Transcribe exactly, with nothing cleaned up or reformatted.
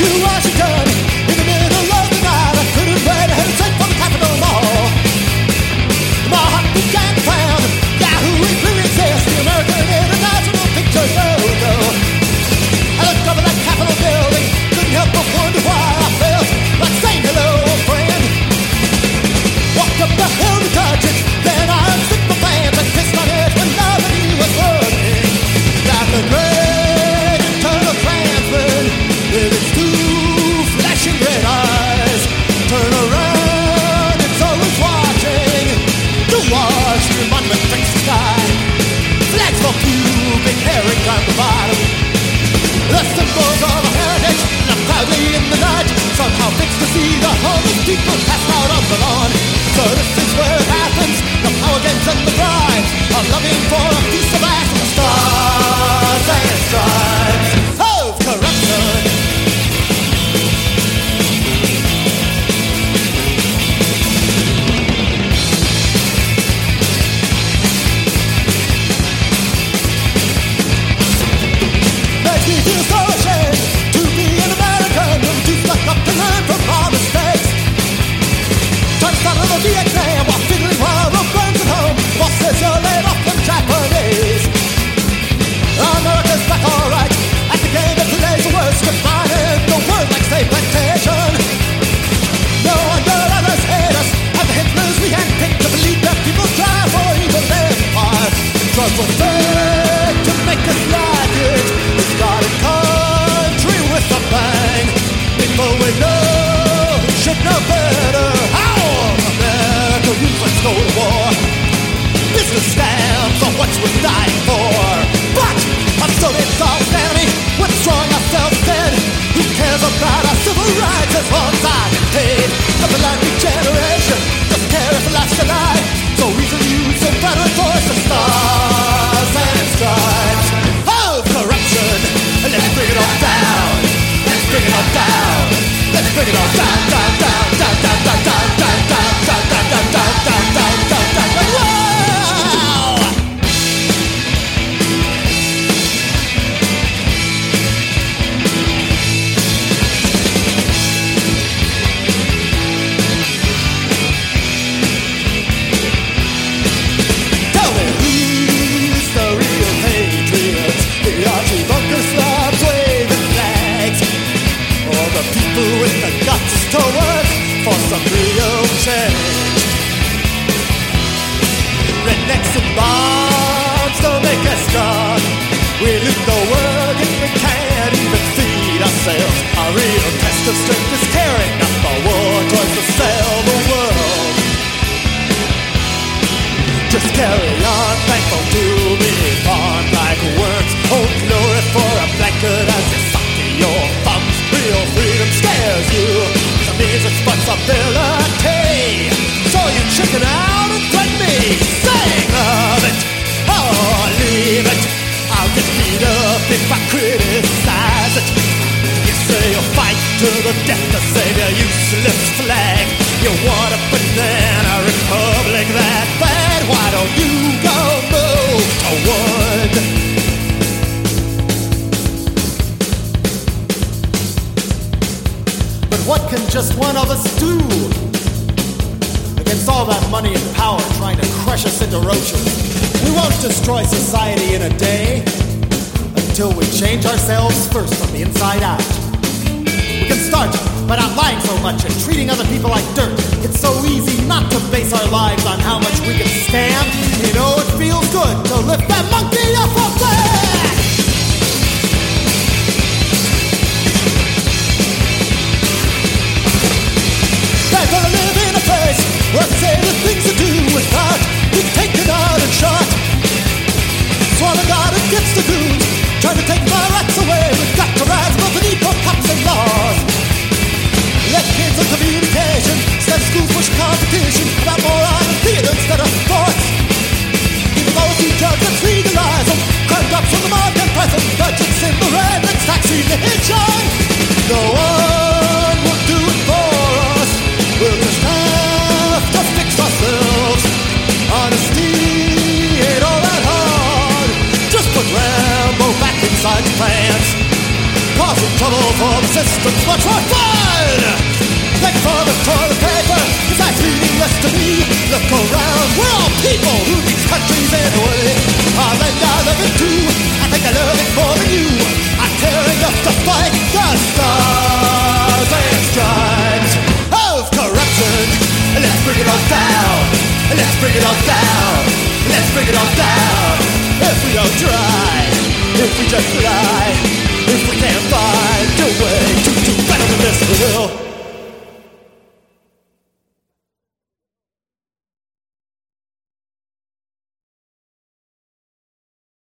to Washington in the middle of the night. I couldn't wait, I headed straight for the Capitol Mall. My heart began to pound. Yahoo, it really exists, the American International Picture Show. I looked over that Capitol building, couldn't help but wonder why I felt like saying hello, old friend. Walked up the hill to touch it, then I unzipped my pants and kissed on it when nobody was looking. Like a great eternal Klansman with its two flashing red eyes. Turn around, it's always watching to watch the monument fix the sky. Flags for pubic herring on the bottom. The symbols of our heritage, and proudly in the night, somehow fixed to see the homeless people passed out on the lawn. So this is where it happens, the power games and the bribes, are loving for a piece of ass with stars and stripes of corruption. Makes me feel so ashamed to be an American and too stuck up to learn from our mistakes. Trying to start on the V X A while fiddling while the burns at home. Boss says you're laid off from Japanese. America's back alright at the game that plays the worst. Defining the word like state plantation. No wonder others hate us, and the Hitlers we handpicked to believe that people try for evil empire. Drugs will fake to make us like it. We started country with a bang. People we know should know better. How America ruthless go to war. Business stamps are what's worth dying for. But I'm still in solidarity with throwing ourselves dead. Who cares about our civil rights as long as I get paid? Of the land regeneration doesn't care if it lasts a night. So easily use the veteran voice of stars and stripes of corruption. Let's bring it all down. Let's bring it all down. Let's bring it all down, down, down, down, down, down, down, down, down, down, down, down, down, down, down, down, down, down. Wow! Tell me who's the real patriots? The Archie Bunker slobs waving flags, or the people with the guts to work for some real change? Rednecks and bombs don't make us strong. We loot the world and we can't even feed ourselves. Our real test of strength is carrying up our war towards to sell the world. Just carry on, thankful to be born like worms. Hold glory for a blanket as you suck to your thumbs. Real freedom scares you, some means responsibility. So you chicken out and threaten me, saying love it or leave it. I'll get beat up if I criticize it. You say you'll fight to the death to save your useless flag. You want a banana republic that bad? Why don't you go move to wood? But what can just one of us do against all that money and power trying to crush us into roaches? We won't destroy society in a day until we change ourselves first from the inside out. We can start by not lying so much and treating other people like dirt. It's so easy not to base our lives on how much we can stand. You know it feels good to lift that monkey off our back. They're gonna live in a place where they say the things to do without being taken out and shot. Swear to God it gets the goons trying to take my rights away. We've got to rise above the need for cops and laws. Let kids on communication, instead of schools push competition about moron and theater instead of sports. Even those who judge, let's legalize them. Crime drops from the market present, budgets in the red, let's taxi the hitchhike. No one will do it for us. We'll just have to fix ourselves. Honesty ain't all that hard. Just put Rambo back inside the pants. Causing trouble for the system's much more fun. Thank you for the toilet paper, it's like reading less to me. Look around, we're all people who these countries anyway. Our land I love it too, I think I love it more than you. I care enough to fight the stars and stripes of corruption. Let's bring it on down, let's bring it on down, let's bring it on down. If we don't try, if we just lie, if we can't find a way to do better than this, we will.